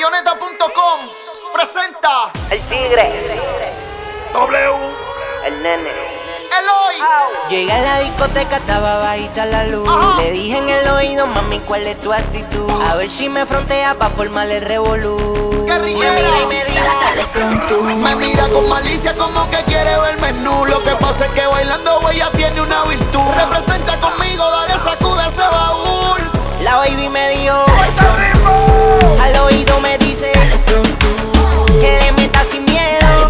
Avioneta.com presenta El Tigre, W, el Nene. Eloy. Llegué a la discoteca, estaba bajita la luz. Ajá. Le dije en el oído, mami, ¿cuál es tu actitud? A ver si me frontea pa' formar el revolú. Guerrillera. Me mira y me dice, dale frontú. Me mira con malicia como que quiere ver menú. Lo que pasa es que bailando ella tiene una virtud. Representa conmigo, dale sacude ese baúl. La baby me dijo, al oído me dice, que le meta sin miedo.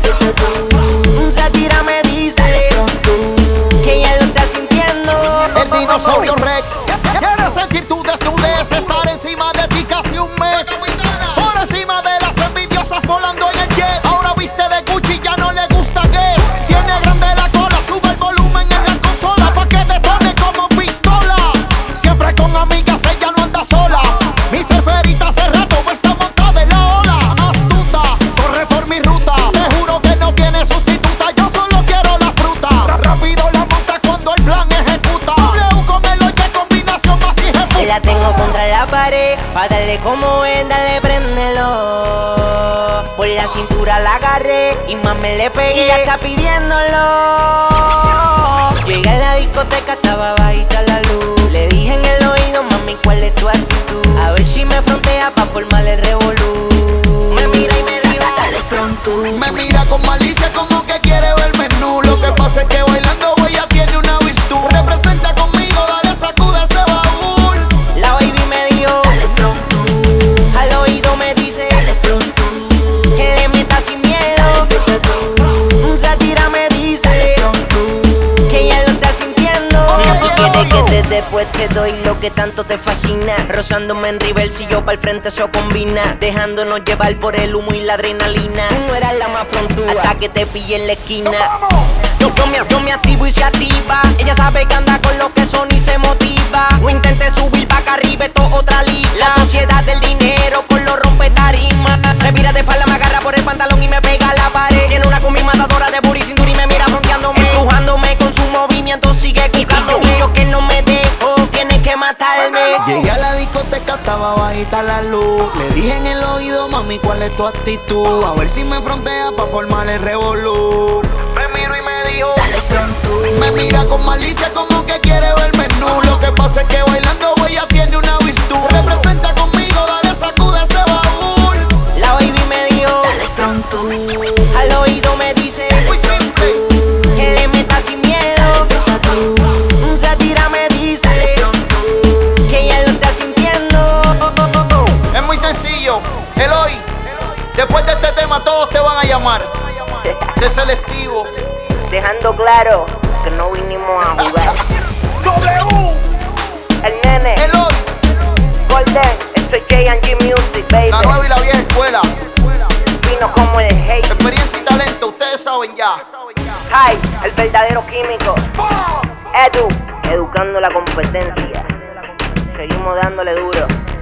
Se tira me dice, que ella lo está sintiendo. El dinosaurio Rex quiere sentir tu desnudez, estar encima de ti casi un mes. Por encima de las envidiosas volando en el jet. Ahora viste de Gucci, ya no le gusta Guess. Tiene grande la cola, sube el volumen en la consola pa' que te tome como pistola. Siempre con amigas, ella no anda sola. Mi surferita hace rato está montada en la ola. Astuta, corre por mi ruta. Te juro que no tiene sustituta, yo solo quiero la fruta. Rápido la monta cuando el plan ejecuta. W con el oye, combinación más hijeputa. La tengo contra la pared, pa' darle como es, dale, préndelo. Por la cintura la agarré y más me le pegué, ella está pidiéndolo. Llegué a la discoteca, estaba bajita la luz. Le dije en el oído, mami, ¿cuál es tu actitud? A ver si me frontea pa' formar el revolú. Me mira y me dice, dale frontú. Me mira con malicia como que quiere ver menú. Lo que pasa es que bailando ella tiene una virtud. Representa conmigo, dale sacude ese baúl. La baby me dijo, dale frontú. Al oído me dice, dale frontú. Que le meta sin miedo. Se tira me dice, que ella lo está sintiendo. Tú quieres que después te doy lo que tanto te fascina. Rozándome en reverse y yo pa'l frente eso combina. Dejándonos llevar por el humo y la adrenalina. Tú no eras la más frontúa hasta que te pillé en la esquina. Yo me activo y se activa. Ella sabe que anda con lo que son y se motiva. No intentes subir pa' acá arriba, esto otra liga. La sociedad del dinero con los rompe tarimas. Se vira de espalda, me agarra por el pantalón y me pega a la pared. Tiene una combi matadora de booty cintura y me mira fronteándome, empujándome con su movimiento, sigue quitando. Y yo que no me dejo, tiene que matarme. Llegué a la discoteca, estaba bajita la luz. Le dije en el oído, mami, ¿cuál es tu actitud? A ver si me frontea pa' formar el revolú. Me miro y me dijo, Dale frontú. Me mira con malicia como que quiere ver menú. Lo que pasa es que bailando ella tiene una virtud. Representa conmigo, dale sacude ese baúl. La baby me dijo, Dale frontú. al oído me dice, Muy simple. que le meta sin miedo. Se tira me dice, que ella lo está sintiendo. es muy sencillo. Eloy, después de este tema todos te van a llamar de selectivo. Dejando claro que no vinimos a jugar. W, El Nene, Eloy, Golden, esto es J&G Music, baby. la nueva y la vieja escuela. Fino como el hate. Experiencia y talento, ustedes saben ya. High, el verdadero químico. Edu, educando la competencia. Seguimos dándole duro.